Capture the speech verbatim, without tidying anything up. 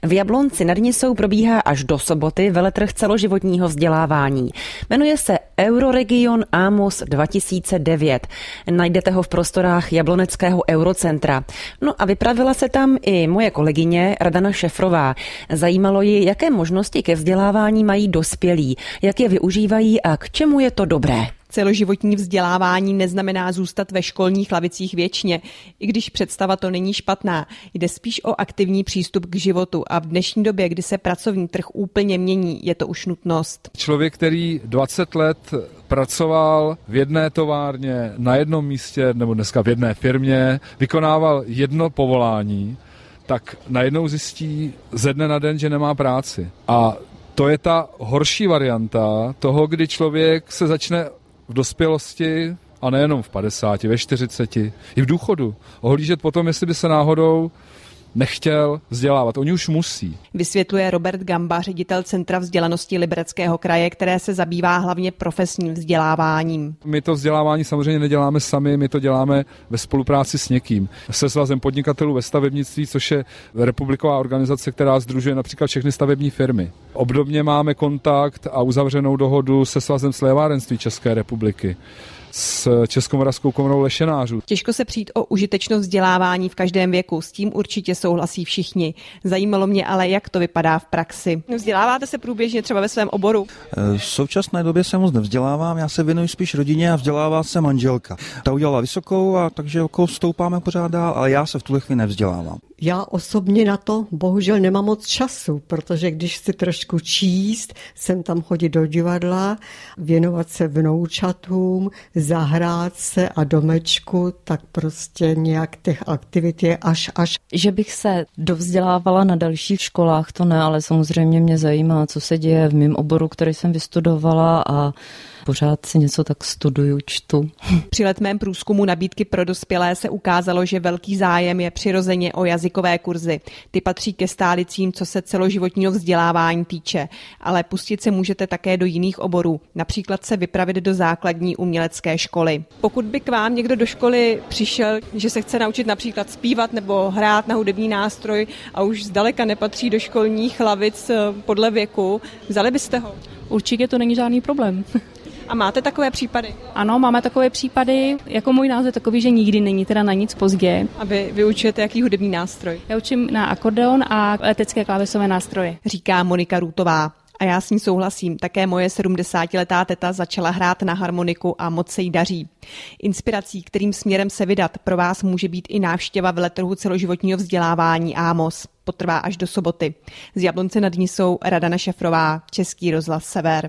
V Jablonci nad Nisou probíhá až do soboty veletrh celoživotního vzdělávání. Jmenuje se Euroregion Amos dva tisíce devět. Najdete ho v prostorách Jabloneckého Eurocentra. No a vypravila se tam i moje kolegyně Radana Šefrová. Zajímalo ji, jaké možnosti ke vzdělávání mají dospělí, jak je využívají a k čemu je to dobré. Celoživotní vzdělávání neznamená zůstat ve školních lavicích věčně, i když představa to není špatná. Jde spíš o aktivní přístup k životu a v dnešní době, kdy se pracovní trh úplně mění, je to už nutnost. Člověk, který dvacet let pracoval v jedné továrně, na jednom místě, nebo dneska v jedné firmě, vykonával jedno povolání, tak najednou zjistí ze dne na den, že nemá práci. A to je ta horší varianta toho, kdy člověk se začne v dospělosti, a nejenom v padesáti, ve čtyřiceti, i v důchodu, ohlížet potom, jestli by se náhodou nechtěl vzdělávat. Oni už musí. Vysvětluje Robert Gamba, ředitel Centra vzdělanosti Libereckého kraje, které se zabývá hlavně profesním vzděláváním. My to vzdělávání samozřejmě neděláme sami, my to děláme ve spolupráci s někým. Se Svazem podnikatelů ve stavebnictví, což je republiková organizace, která sdružuje například všechny stavební firmy. Obdobně máme kontakt a uzavřenou dohodu se Svazem slévárenství České republiky, s Českomoravskou komorou lešenářů. Těžko se přijít o užitečnost vzdělávání v každém věku, s tím určitě souhlasí všichni. Zajímalo mě ale, jak to vypadá v praxi. Vzděláváte se průběžně třeba ve svém oboru? V současné době se moc nevzdělávám, já se věnuji spíš rodině a vzdělává se manželka. Ta udělala vysokou, a takže okolo stoupáme pořád dál, ale já se v tuhle chvíli nevzdělávám. Já osobně na to bohužel nemám moc času, protože když chci trošku číst, jsem tam chodit do divadla, věnovat se vnoučatům, zahrát se a domečku, tak prostě nějak těch aktivit je až až. Že bych se dovzdělávala na dalších školách, to ne, ale samozřejmě mě zajímá, co se děje v mém oboru, který jsem vystudovala a pořád si něco tak studuju, čtu. Při letmém průzkumu nabídky pro dospělé se ukázalo, že velký zájem je přirozeně o jazykové kurzy. Ty patří ke stálicím, co se celoživotního vzdělávání týče, ale pustit se můžete také do jiných oborů, například se vypravit do základní umělecké školy. Pokud by k vám někdo do školy přišel, že se chce naučit například zpívat nebo hrát na hudební nástroj a už zdaleka nepatří do školních lavic podle věku, vzali byste ho? Určitě to není žádný problém. A máte takové případy? Ano, máme takové případy. Jako můj názor je takový, že nikdy není teda na nic pozdě. A vy vyučujete jaký hudební nástroj? Já učím na akordeon a letecké klávesové nástroje. Říká Monika Růtová. A já s ní souhlasím. Také moje sedmdesátiletá teta začala hrát na harmoniku a moc se jí daří. Inspirací, kterým směrem se vydat, pro vás může být i návštěva veletrhu celoživotního vzdělávání Amos. Potrvá až do soboty. Z Jablonce nad Nisou Radana Šefrová, Český rozhlas Sever.